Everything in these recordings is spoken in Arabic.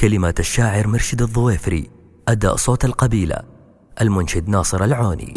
كلمات الشاعر مرشد الضويفري، أداء صوت القبيلة المنشد ناصر العوني.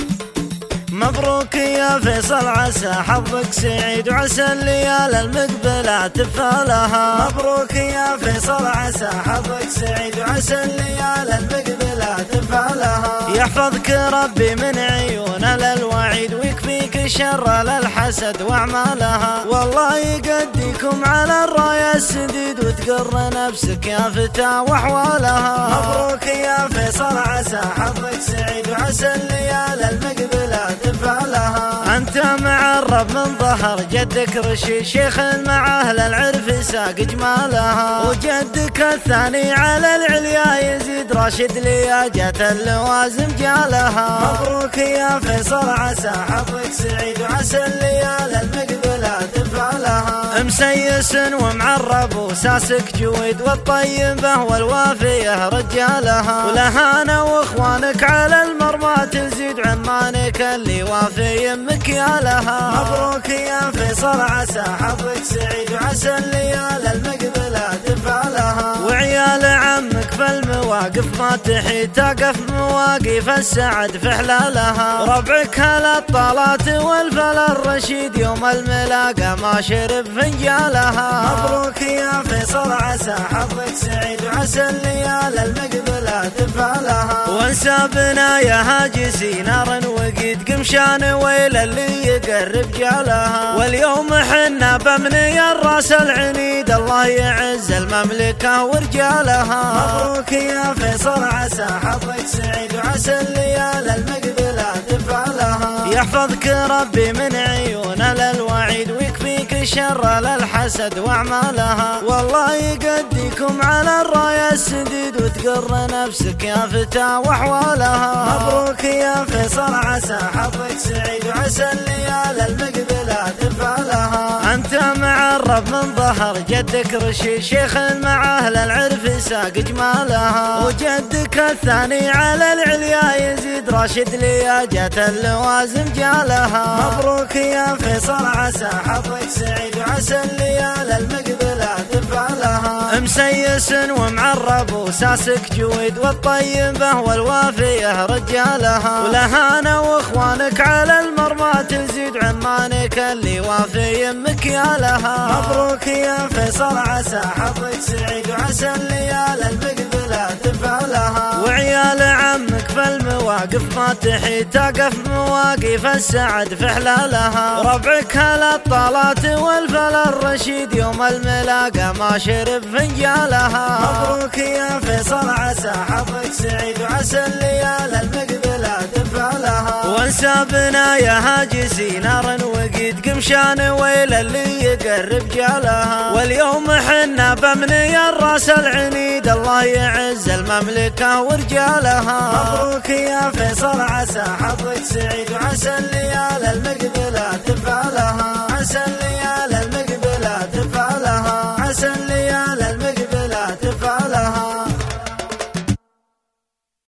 مبروك يا فيصل، عسى حظك سعيد وعسى الليال المقبلة تفالها. مبروك يا فيصل، عسى حظك سعيد وعسى الليال المقبلة تفالها. يحفظك ربي من عيون للوعيد ويكفيك شر للحسد واعمالها. والله يقديكم على الراية السديد وتقر نفسك يا فتى واحوالها. مبروك يا فيصل، عسى حظك سعيد وعسى الليال المقبلة تفعلها. أنت معرب من ظهر جدك رشيد، شيخ مع أهل العرف ساق جمالها. وجدك الثاني على العليا يزيد راشد لياجات اللوازم جالها. مبروك يا فيصل، عسى حظك سعيد وعسى الليال المقبلة تفعلها. مسيس ومعرب وساسك جويد، والطيبة والوافية رجالها. ولهانا واخوانك على المرمى تزيد، عمانك اللي وافي مكيالها. مبروك يا فيصل، عسى حظك سعيد وعسى الليال المقبلة تفعلها. وعيال عمك في المواقف ما تحيد، تقف مواقف السعد في حلالها. وربعك هالطالات والفل الرشيد، يوم الملاقى ما شرب فنجالها. مبروك يا فيصل، عسى حظك سعيد وعسى الليال المقبلة تفعلها. وانسابنا يا هاجسي نار وقيد، قمشان ويل اللي يقرب جالها. واليوم حنا بمني الراس العنيد، الله يعز المملكة ورجالها. مبروك يا فيصل، عسى حظك سعيد وعسى الليال المقبلة تفعلها. يحفظك ربي من عيون للوعيد ويكفيك شر للحسد واعمالها. والله يقديكم على الراية السديد وتقر نفسك يا فتى واحوالها. مبروك يا فيصل، عسى حظك سعيد وعسى الليال المقبلة تفعلها. أنت معرب من ظهر جدك رشيد، شيخ مع أهل العرف ساق جمالها. وجدك الثاني على العليا يزيد راشد لياجات اللوازم جالها. مبروك يا فيصل، عسى حظك سعيد وعسى الليال المقبلة تفعلها. مسيس ومعرب وساسك جويد، والطيبة والوافية رجالها. ولهانا واخوانك على المرمى تزيد، عمانك اللي وافي مكيالها. مبروك يا فيصل، عسى حظك سعيد وعسى الليال المقبلة تفعلها. وعيال عمك في المواقف ما تحيد، تقف مواقف السعد في حلالها. وربعك هالطالات والفل الرشيد، يوم الملاقى ما شرب فنجالها. مبروك يا فيصل، عسى حظك سعيد وعسى الليال المقبلة تفعلها. وانسابنا يا هاجسي نار وقيد، قمشان ويل اللي يقرب جالها. واليوم حنا بمني الراس العنيد، الله يعز المملكة ورجالها. مبروك يا فيصل، عسى حظك سعيد وعسى الليال المقبلة تفعلها.